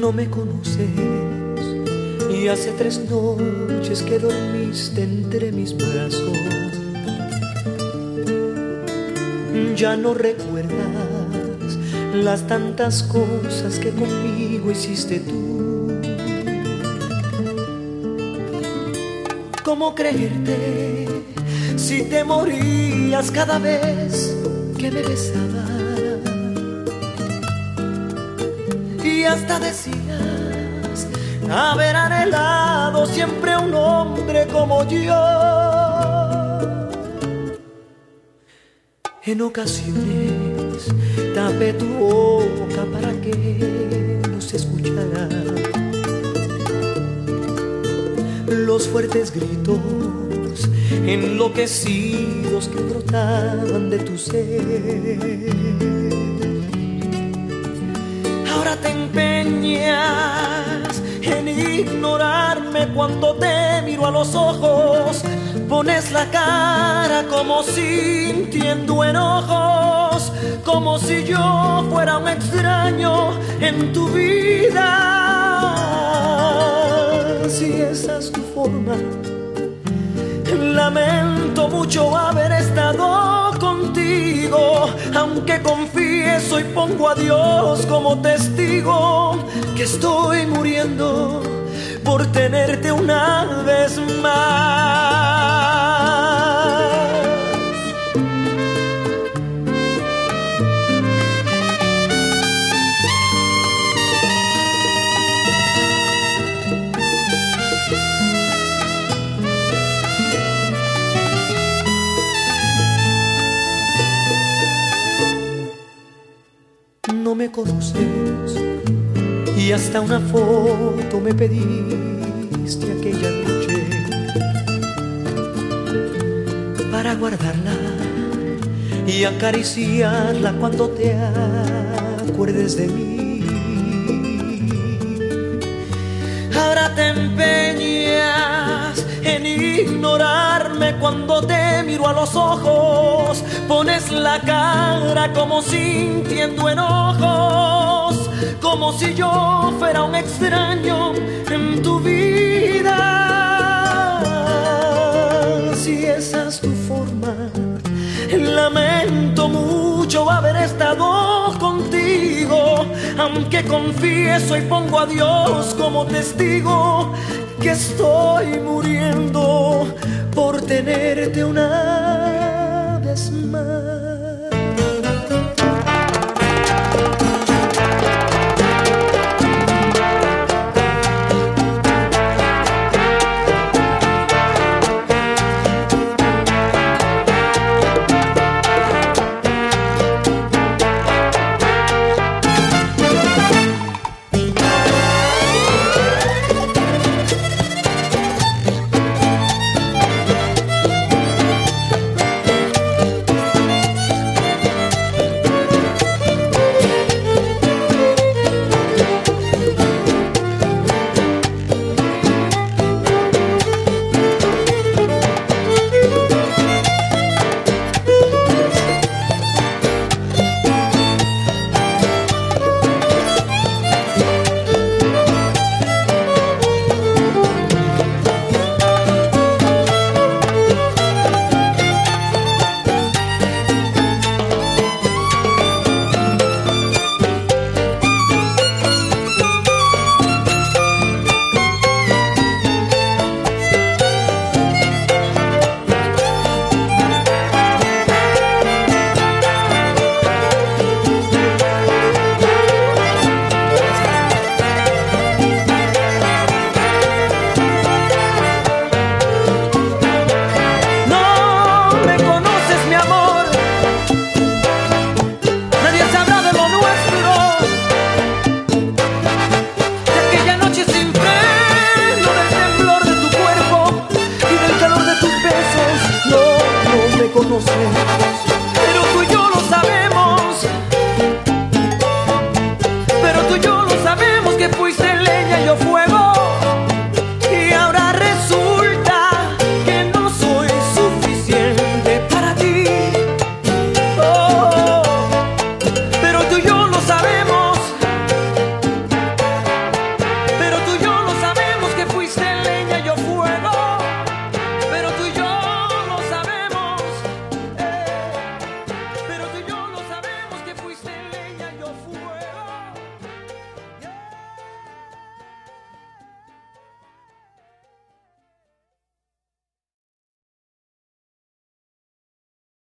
No me conoces y hace 3 noches que dormiste entre mis brazos. Ya no recuerdas las tantas cosas que conmigo hiciste tú. ¿Cómo creerte si te morías cada vez que me besabas? Y hasta decías haber anhelado siempre un hombre como yo. En ocasiones tapé tu boca para que no se escuchara los fuertes gritos enloquecidos que brotaban de tu ser. Ahora te empeñas en ignorarme cuando te miro a los ojos. Pones la cara como sintiendo enojos, como si yo fuera un extraño en tu vida. Si esa es tu forma, lamento mucho haber estado contigo, aunque confieso y pongo a Dios como testigo que estoy muriendo por tenerte una vez más. No me conoces y hasta una foto me pediste aquella noche para guardarla y acariciarla cuando te acuerdes de mí. Ahora te empeñas en ignorarme cuando te miro a los ojos. Pones la cara como sintiendo enojos, como si yo fuera un extraño en tu vida. Si esa es tu forma, lamento mucho haber estado contigo, aunque confieso y pongo a Dios como testigo que estoy muriendo por tenerte una vez más.